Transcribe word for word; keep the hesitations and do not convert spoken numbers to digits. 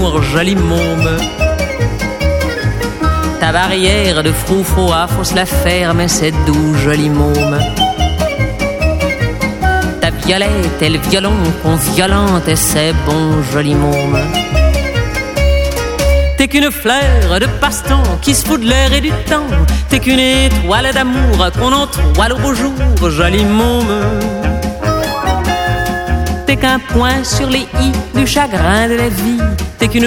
Joli môme. Ta barrière de froufroa, faut se la faire, mais c'est doux, joli môme. Ta violette et le violon qu'on violente, et c'est bon, joli môme. T'es qu'une fleur de passe-temps qui se fout de l'air et du temps. T'es qu'une étoile d'amour qu'on entoile au beau jour, joli môme. T'es qu'un point sur les i du chagrin de la vie. T'es qu'une